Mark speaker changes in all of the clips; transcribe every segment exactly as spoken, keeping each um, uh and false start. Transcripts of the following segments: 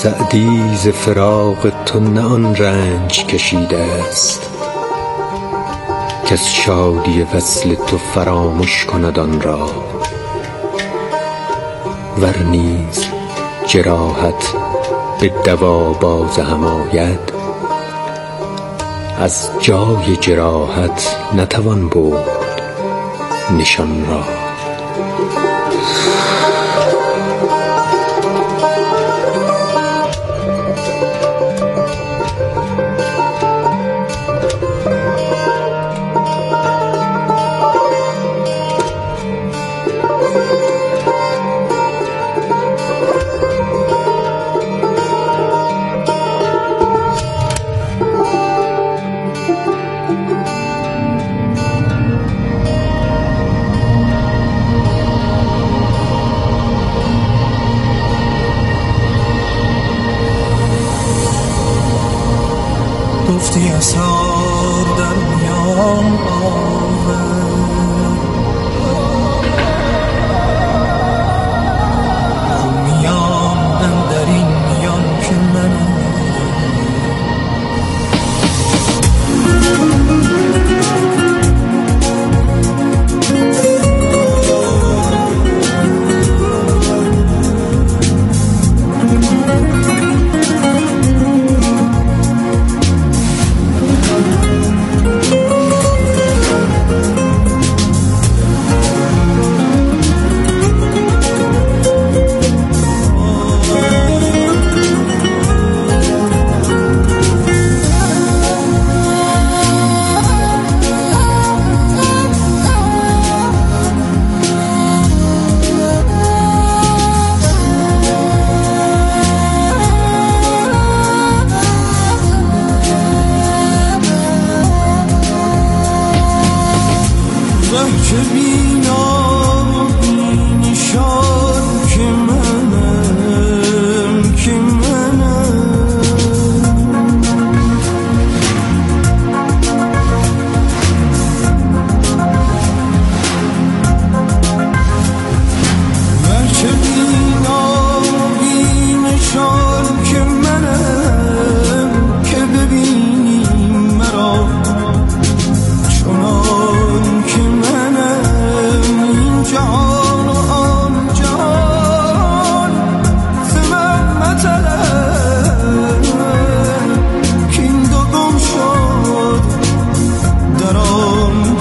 Speaker 1: سعدی ز فراق تو نه آن رنج کشیده است کز شادی وصل تو فراموش کند آن را، ور نیز جراحت به دوا باز هم آید از جای جراحت نتوان برد نشان را.
Speaker 2: گفتی اسرار در میان آور، میان اندر این میان که من که بینا بینشان که منم که منم که بینا بینشان که منم که ببینی مرا چنان که جهان و آن جهان ز من مطلب که این دو گم شد در آن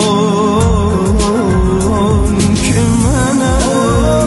Speaker 2: جهان که منم.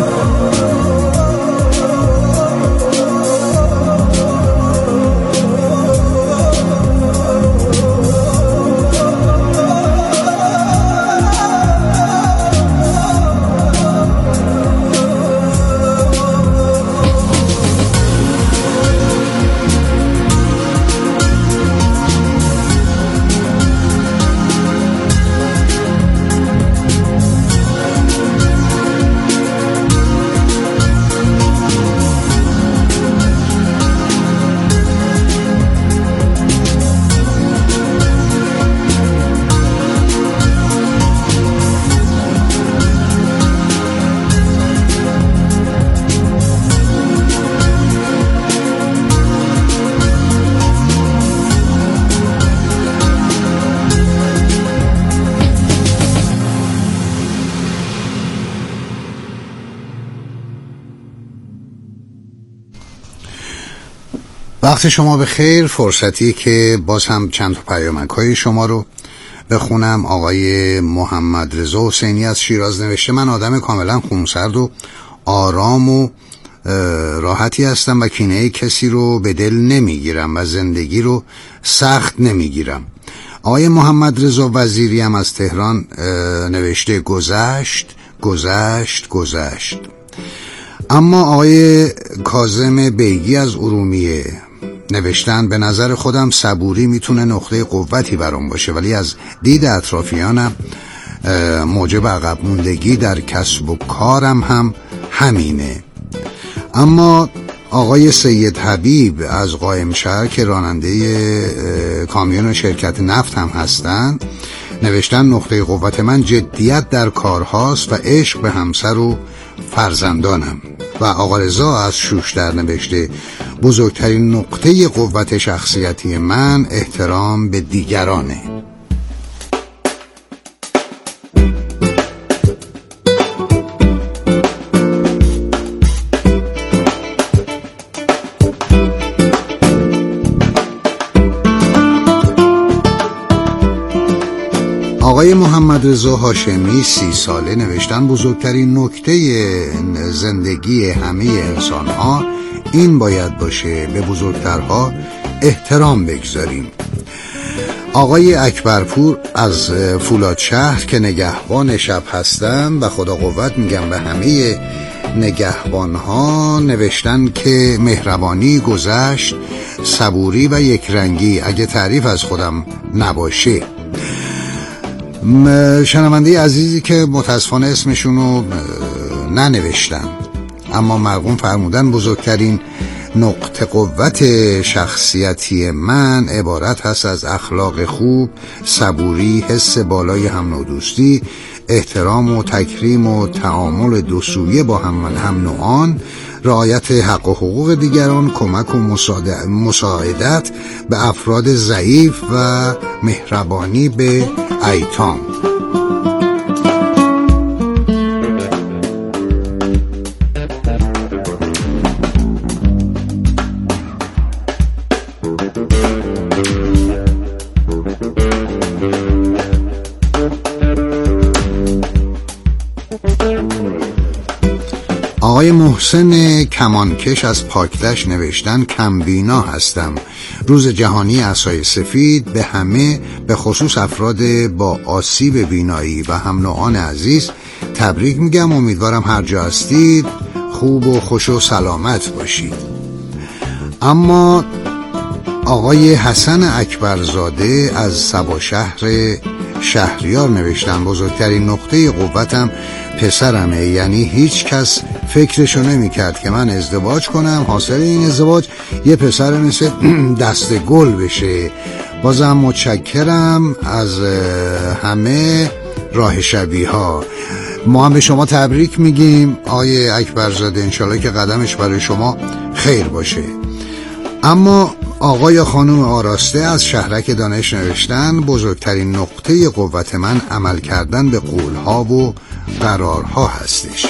Speaker 3: وقت شما به خیر. فرصتی که باز هم چند تا پیامک‌های شما رو بخونم. آقای محمد رضا حسینی از شیراز نوشته: من آدم کاملا خونسرد و آرام و راحتی هستم و کینه کسی رو به دل نمیگیرم و زندگی رو سخت نمیگیرم. آقای محمد رضا وزیری هم از تهران نوشته: گذشت گذشت گذشت. اما آقای کاظم بیگی از ارومیه نوشتن: به نظر خودم صبوری میتونه نقطه قوتی برام باشه، ولی از دید اطرافیانم موجب عقب موندگی در کسب و کارم هم همینه. اما آقای سید حبیب از قائمشهر که راننده کامیون شرکت نفت هم هستن نوشتن: نقطه قوت من جدیت در کارهاست و عشق به همسر و فرزندانم. و آقا رضا از شوشتر نوشته بزرگترین نقطه قوت شخصیتی من احترام به دیگرانه. آقای محمد رضا هاشمی سی ساله نوشتن بزرگترین نکته زندگی همه انسان ها این باید باشه به بزرگترها احترام بگذاریم. آقای اکبرپور از فولادشهر که نگهبان شب هستن و خدا قوت میگم به همه نگهبان ها نوشتن که مهربانی، گذشت، صبوری و یکرنگی اگه تعریف از خودم نباشه. شنونده عزیزی که متاسفانه اسمشونو ننوشتن اما مرقوم فرمودن بزرگترین نقطه قوت شخصیتی من عبارت هست از اخلاق خوب، صبوری، حس بالای هم نودوستی، احترام و تکریم و تعامل دو سویه با هم هم نوعان، رعایت حق و حقوق دیگران، کمک و مساعدت به افراد ضعیف و مهربانی به ایتام. آقای محسن کمانکش از پاکدشت نوشتن کمبینا هستم. روز جهانی عصای سفید به همه به خصوص افراد با آسیب بینایی و هم نوعان عزیز تبریک میگم. امیدوارم هر جا هستید خوب و خوش و سلامت باشید. اما آقای حسن اکبرزاده از سبا شهر شهریار نوشتن بزرگترین نقطه قوتم پسرمه، یعنی هیچ کس فکرشو نمی کرد که من ازدواج کنم، حاصل این ازدواج یه پسر مثل دست گل بشه. بازم متشکرم از همه راه شبیه ها. ما هم به شما تبریک میگیم آقای اکبرزاده، انشالله که قدمش برای شما خیر باشه. اما آقای خانم آراسته از شهرک دانش نوشتن بزرگترین نقطه قوت من عمل کردن به قولها و قرارها هستش.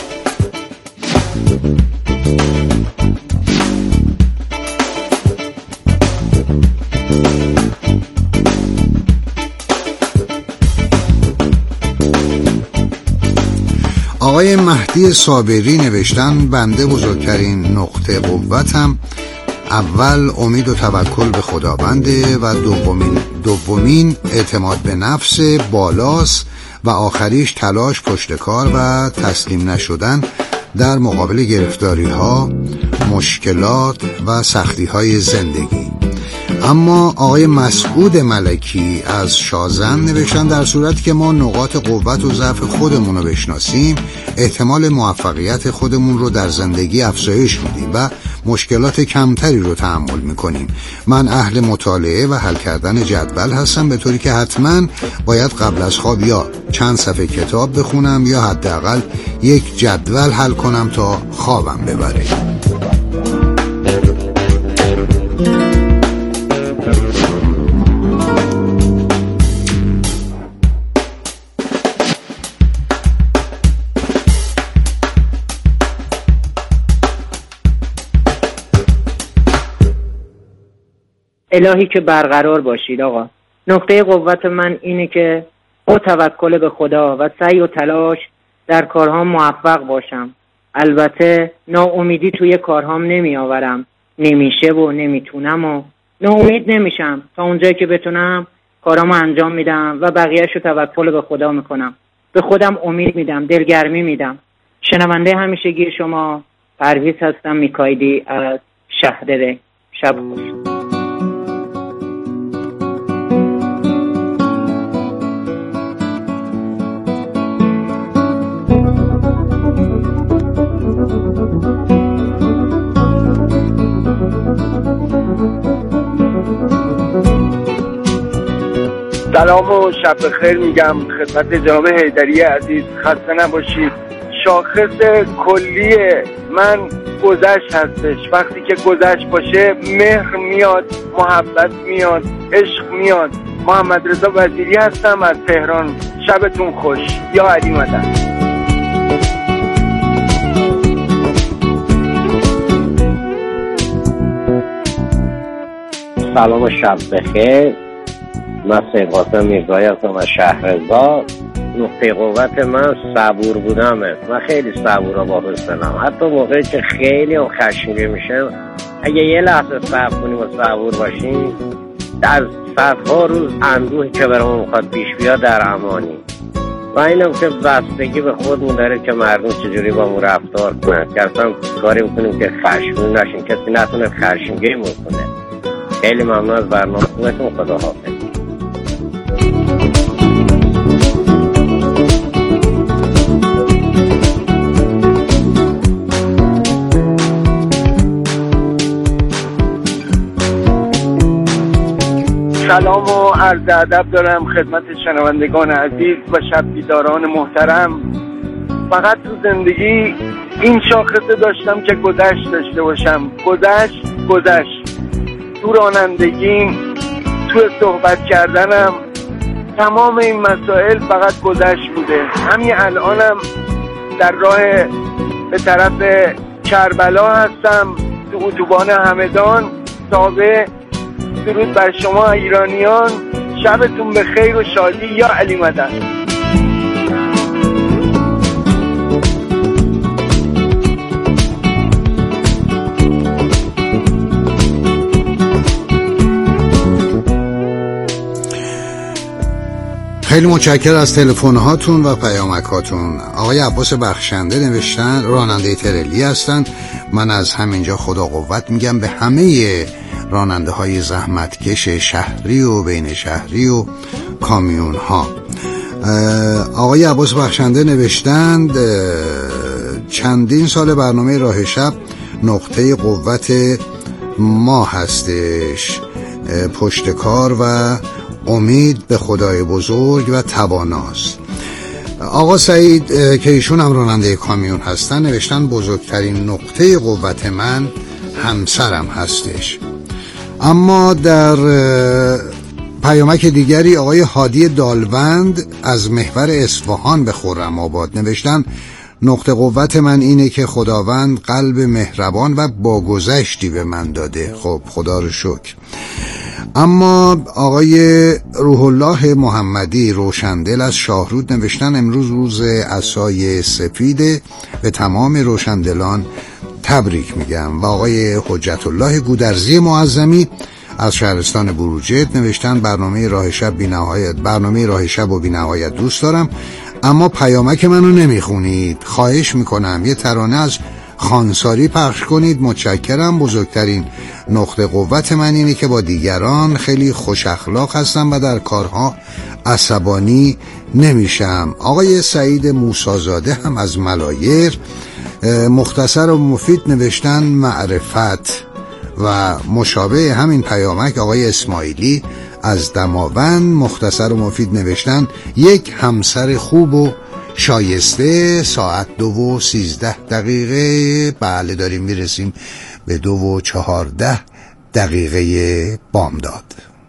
Speaker 3: آقای مهدی صابری نوشتن بنده بزرگترین نقطه قوتم اول امید و توکل به خداونده و دومین دومین اعتماد به نفس بالاست و آخریش تلاش، پشتکار و تسلیم نشدن در مقابل گرفتاری ها، مشکلات و سختی های زندگی. اما آقای مسعود ملکی از شازن نوشتن در صورتی که ما نقاط قوت و ضعف خودمون رو بشناسیم احتمال موفقیت خودمون رو در زندگی افزایش میدیم و مشکلات کمتری رو تحمل میکنیم. من اهل مطالعه و حل کردن جدول هستم، به طوری که حتما باید قبل از خواب یا چند صفحه کتاب بخونم یا حداقل یک جدول حل کنم تا خوابم ببره.
Speaker 4: الهی که برقرار باشید آقا. نقطه قوت من اینه که با توکل به خدا و سعی و تلاش در کارهام موفق باشم. البته ناامیدی توی کارهام نمی آورم، نمیشه و نمیتونم و ناامید نمیشم. تا اونجایی که بتونم کارامو انجام میدم و بقیه‌شو توکل به خدا میکنم. به خودم امید میدم، دلگرمی میدم. شنونده همیشگی شما پرویز هستم میکایدی از شهردره. شب خوش.
Speaker 5: سلام و شب بخیر میگم خدمت جناب حیدری عزیز. خسته نباشید. شاخص کلی من گذشت هستش. وقتی که گذشت باشه مهر میاد، محبت میاد، عشق میاد. محمد رضا وزیری هستم از تهران. شبتون خوش. یا علی مدد.
Speaker 6: سلام و شب بخیر. من سید قاسم میرزایی هستم از شهرزاد. نقطه قوت من صبور بودمه. من خیلی صبورم با حسنم، حتی موقعی که خیلی هم خشمگین میشم اگه یه لحظه صبر کنیم و صبور باشیم در صدها روز اندوهی که برامون میخواد پیش بیاد در امانی. و اینم که بستگی به خودمون داره که مردم چجوری با مون رفتار کنن، که اصلا کاری میکنیم که خشمگین نشین، کسی نتونه خشمگین کنه. خیلی ممنون از برنامه‌تون. خدا حافظ.
Speaker 5: سلام و عرض ادب دارم خدمت شنوندگان عزیز و شب بیداران محترم. فقط تو زندگی این شاخصه داشتم که گذشت داشته باشم. گذشت گذشت تو رانندگیم، تو صحبت کردنم، تمام این مسائل فقط گذشت بوده. همین الانم در راه به طرف کربلا هستم، تو اتوبان همدان تابع. درود بر شما ایرانیان. شبتون به خیر و شادی. یا علی مدد.
Speaker 3: خیلی متشکرم از تلفن هاتون و پیامک هاتون. آقای عباس بخشنده نوشتن راننده ترلی هستن. من از همینجا خدا قوت میگم به همه راننده های زحمتکش شهری و بین شهری و کامیون ها. آقای عباس بخشنده نوشتند چندین سال برنامه راه شب نقطه قوت ما هستش، پشتکار و امید به خدای بزرگ و تواناست. آقا سعید که ایشون هم راننده کامیون هستن نوشتن بزرگترین نقطه قوت من همسرم هستش. اما در پیامک دیگری آقای هادی دالوند از محور اصفهان به خرم آباد نوشتن نقطه قوت من اینه که خداوند قلب مهربان و باگذشتی به من داده. خب خدا رو شکر. اما آقای روح الله محمدی روشندل از شاهرود نوشتن امروز روز عصای سفید، به تمام روشندلان تبریک میگم. و آقای حجت الله گودرزی معظمی از شهرستان بروجرد نوشتن برنامه راه شب بی نهایت برنامه راه شب و بی نهایت دوست دارم، اما پیامک منو نمیخونید. خواهش میکنم یه ترانه از خانساری پخش کنید. متشکرم. بزرگترین نقطه قوت من اینه که با دیگران خیلی خوش اخلاق هستم و در کارها عصبانی نمیشم. آقای سعید موسازاده هم از ملایر مختصر و مفید نوشتن معرفت. و مشابه همین پیامک آقای اسماعیلی از دماوند مختصر و مفید نوشتن یک همسر خوب و شایسته. ساعت دو و سیزده دقیقه. بله داریم میرسیم به دو و چهارده دقیقه بامداد.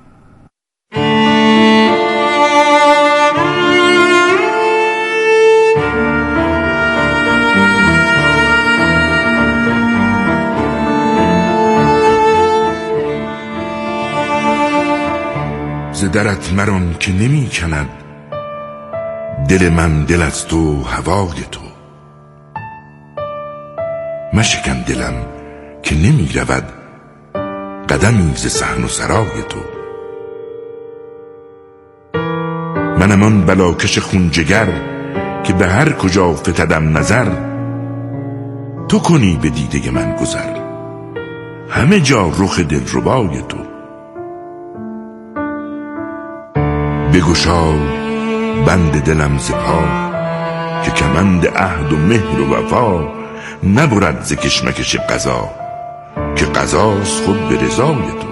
Speaker 7: ز درت مران که نمی کند دل من دل از تو هوای تو. مشکن دلم که نمی رود قدمی ز صحن و سرای تو. منم آن بلاکش خونجگر که به هر کجا فتدم نظر تو کنی به دیده من گذر، همه جا رخ دلربای تو. بگشا بند دلم ز پا که کمند عهد و مهر و وفا نبرد ز کشمکش قضا که قضاست خود به رضای تو.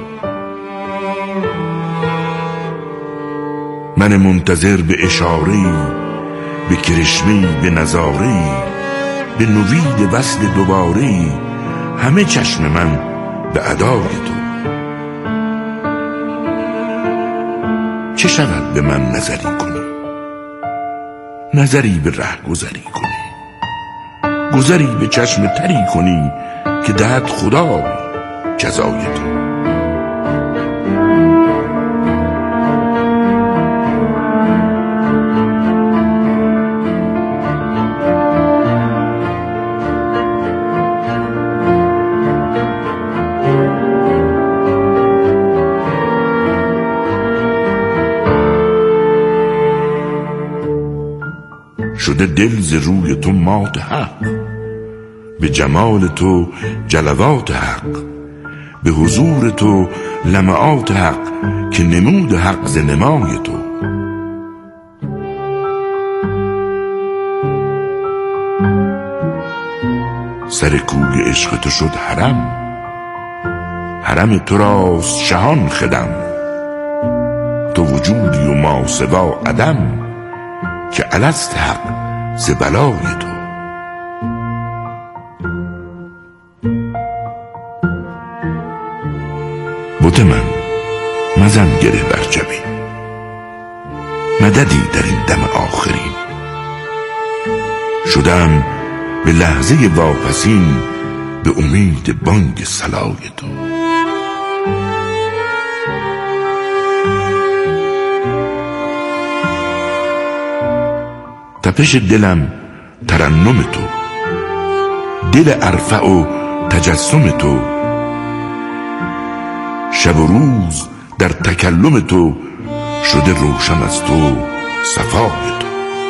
Speaker 7: من منتظر به اشاره‌ای، به کرشمه‌ای، به نظاره‌ای به نوید وصل دوباره‌ای همه چشم من به ادای تو. چه شود به من نظری کنی، نظری به ره گذری کنی، گذری به چشم تری کنی که دهد خدا جزای تو. شده دل ز روی تو مات حق، به جمال تو جلوات حق، به حضور تو لمعات حق که نمود حق ز نمای تو. سر کوی عشق تو شد حرم، حرم تو راست شهان خدم، تو وجودی و ما سوا عدم که الست حق ز بلای تو. بت من مزن گره بر جبین، مددی در این دم آخرین. شدم به لحظه واپسین به امید بانگ صلای تو. تپش دلم ترنم تو، دل ارفع و تجسم تو، شب و روز در تکلم تو شده روشن از تو صفای تو.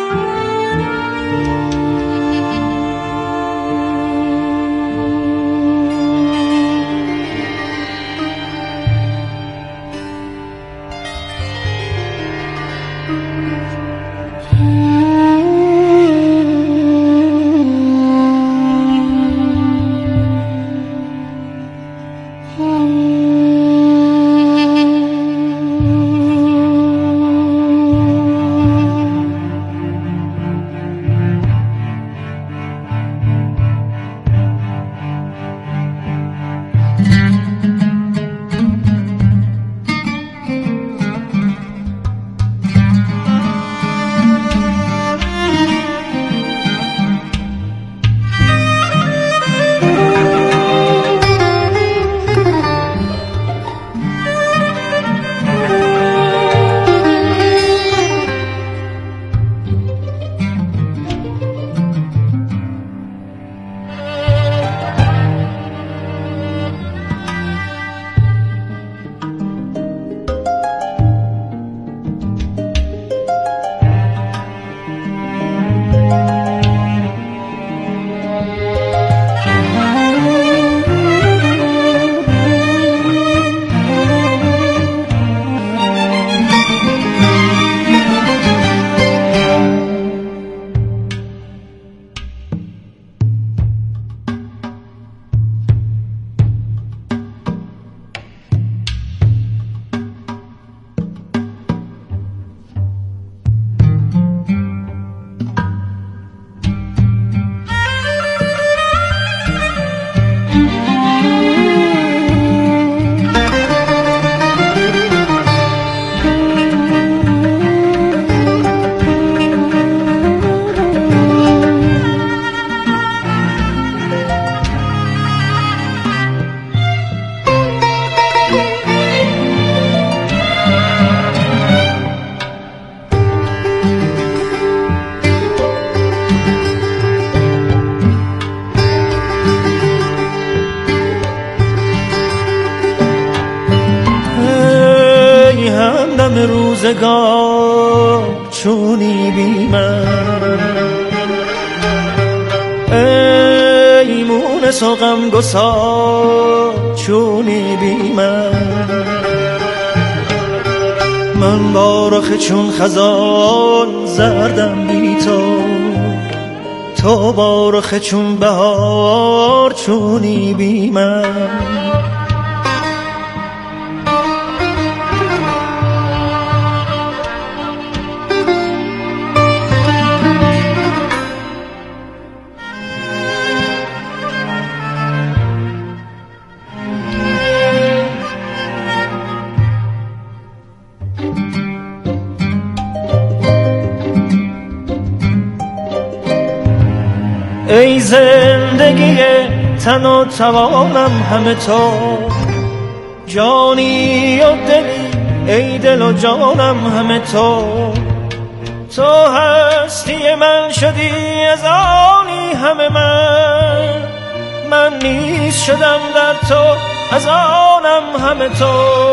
Speaker 2: روزگار چونی بی من، ای مونس و غم گسار چونی بی من. من با رخ چون خزان زردم بی تو، تو با رخ چون بهار چونی بی من. ای زندگی تن و توانم همه تو، جانی و دلی ای دل و جانم همه تو. تو هستی من شدی از آنی همه من، من نیز شدم در تو از آنم همه تو.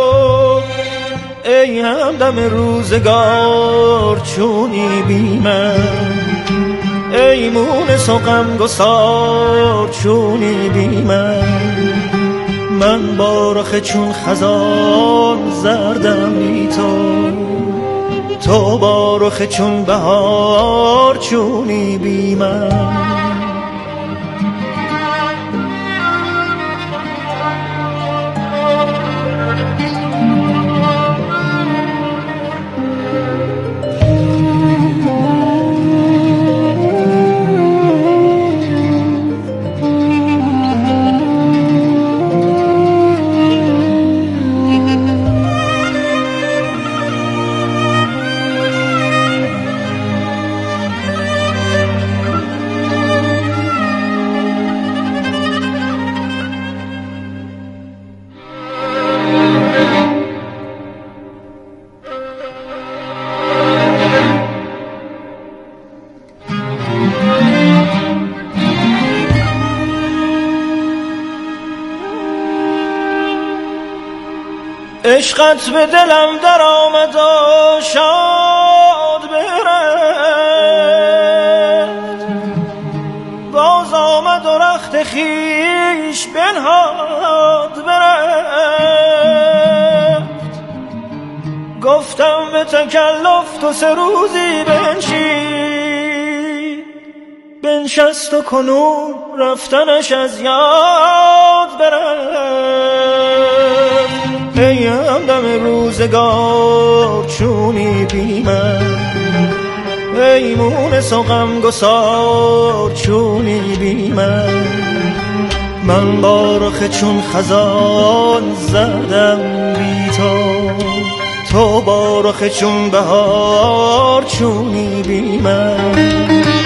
Speaker 2: ای همدم روزگار چونی بی من، ای مونس و غمگسار چونی بی من. من با رخ چون خزان زردم بی تو، تو با رخ چون بهار چونی بی من. عشقت به دلم در آمد و شاد برفت، باز آمد و رخت خیش بنهاد برفت. گفتم به تکلف تو سه روزی بنشین، بنشست و کنون رفتنش از یاد برفت. ای همدم روزگار چونی بی من، ای مونس و غمگسار چونی بی من. من با رخ چون خزان زردم بی تو، تو با رخ چون بهار چونی بی من.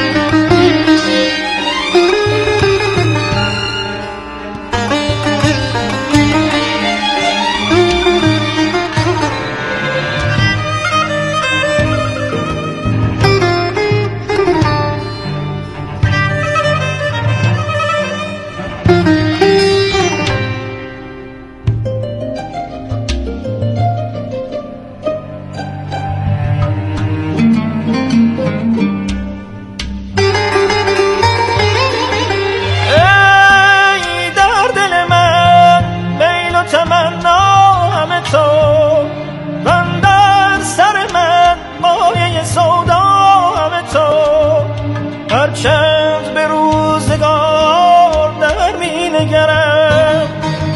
Speaker 2: هرچند به روزگار در می نگرم،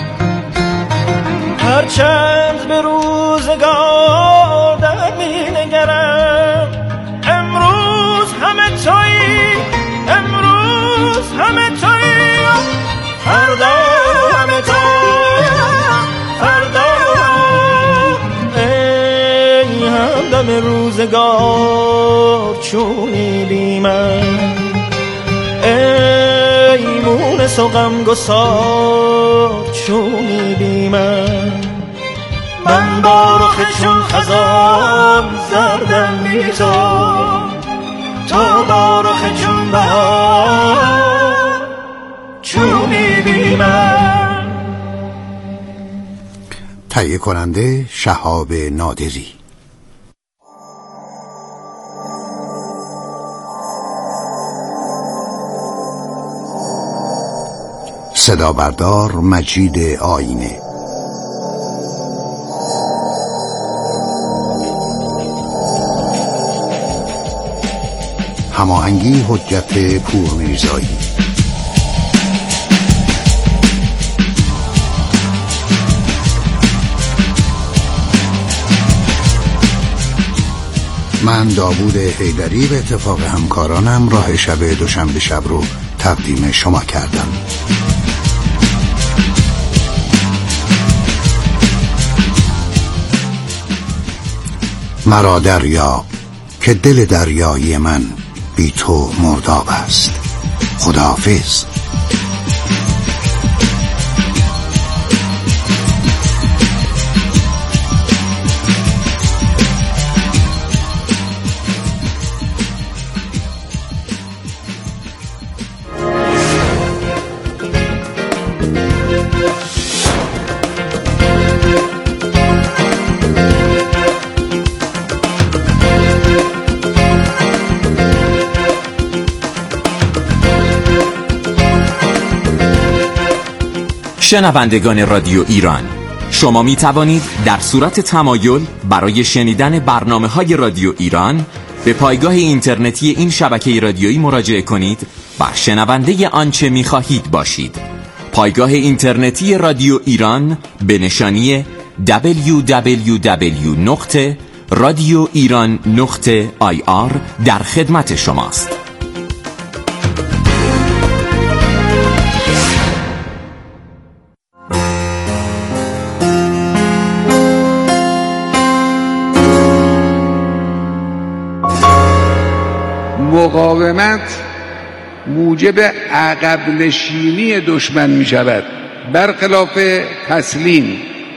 Speaker 2: هرچند به روزگار در می نگرم. امروز همه تویی، امروز همه تویی، فردا همه تو، فردا. ای همدم روزگار چونی بی من، ای مونس و غمگسار چونی بی من. من با رخ چون خزان زردم بی تو، تو با رخ چون بهار چونی بی من.
Speaker 3: تهیه کننده شهاب نادری. صدا بردار مجید آینه. هماهنگی حجت پورمیرزایی. من داوود حیدری به اتفاق همکارانم راه شب دوشنبه شب رو تقدیم شما کردم. مرا دریا که دل دریایی من بی تو مرداب است. خداحافظ.
Speaker 8: شنوندگان رادیو ایران، شما می توانید در صورت تمایل برای شنیدن برنامه‌های رادیو ایران به پایگاه اینترنتی این شبکه رادیویی مراجعه کنید و شنونده آنچه می خواهید باشید. پایگاه اینترنتی رادیو ایران به نشانی دبلیو دبلیو دبلیو نقطه رادیو ایران نقطه آی آر در خدمت شماست.
Speaker 9: مقاومت موجب عقب نشینی دشمن می شود، برخلاف تسلیم.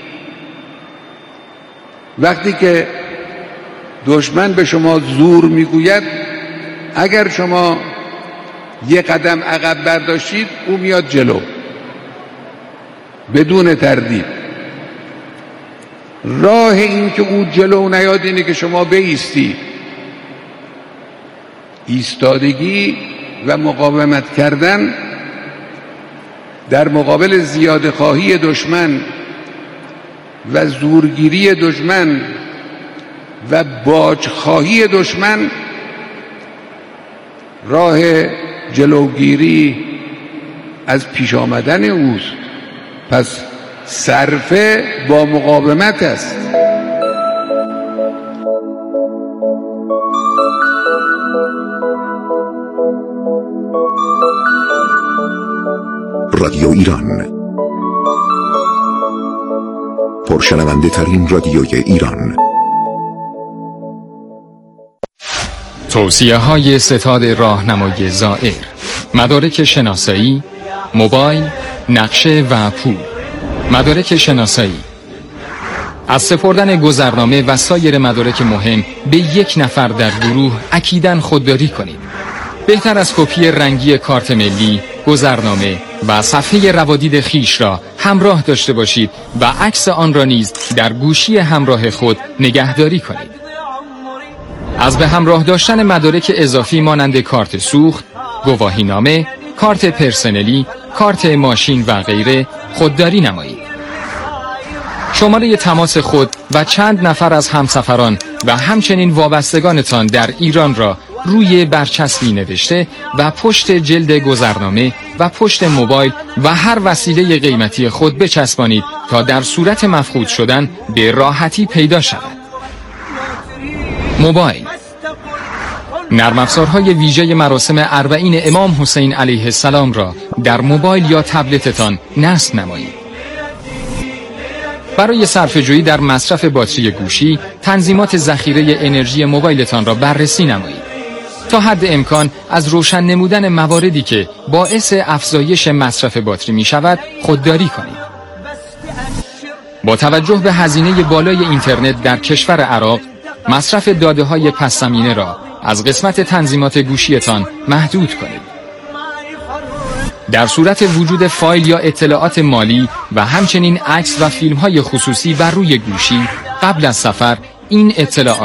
Speaker 9: وقتی که دشمن به شما زور می گوید، اگر شما یک قدم عقب برداشتید او میاد جلو بدون تردید. راه این که او جلو نیاد اینه که شما بایستی. ایستادگی و مقاومت کردن در مقابل زیاده خواهی دشمن و زورگیری دشمن و باج خواهی دشمن راه جلوگیری از پیش آمدن اوست. پس صرفه با مقاومت است.
Speaker 10: رادیو ایران، پرشنونده ترین رادیوی ایران.
Speaker 11: توصیه های ستاد راهنمای زائر: مدارک شناسایی، موبایل، نقشه و پول. مدارک شناسایی: از سپردن گذرنامه و سایر مدارک مهم به یک نفر در گروه اکیداً خودداری کنید. بهتر از کپی رنگی کارت ملی، گذرنامه و صفحه روادید خیش را همراه داشته باشید و عکس آن را نیز در گوشی همراه خود نگهداری کنید. از به همراه داشتن مدارک اضافی مانند کارت سوخت، گواهینامه، کارت پرسنلی، کارت ماشین و غیره خودداری نمایید. شماره تماس خود و چند نفر از همسفران و همچنین وابستگانتان در ایران را روی برچسبی نوشته و پشت جلد گذرنامه و پشت موبایل و هر وسیله قیمتی خود بچسبانید تا در صورت مفقود شدن به راحتی پیدا شود. موبایل: نرم افزارهای ویژه مراسم اربعین امام حسین علیه السلام را در موبایل یا تبلتتان نصب نمایید. برای صرفه‌جویی در مصرف باتری گوشی، تنظیمات ذخیره انرژی موبایلتان را بررسی نمایید. تا حد امکان از روشن نمودن مواردی که باعث افزایش مصرف باتری می شود خودداری کنید. با توجه به هزینه بالای اینترنت در کشور عراق، مصرف داده های پس زمینه را از قسمت تنظیمات گوشیتان محدود کنید. در صورت وجود فایل یا اطلاعات مالی و همچنین عکس و فیلم های خصوصی بر روی گوشی قبل از سفر، این اطلاعات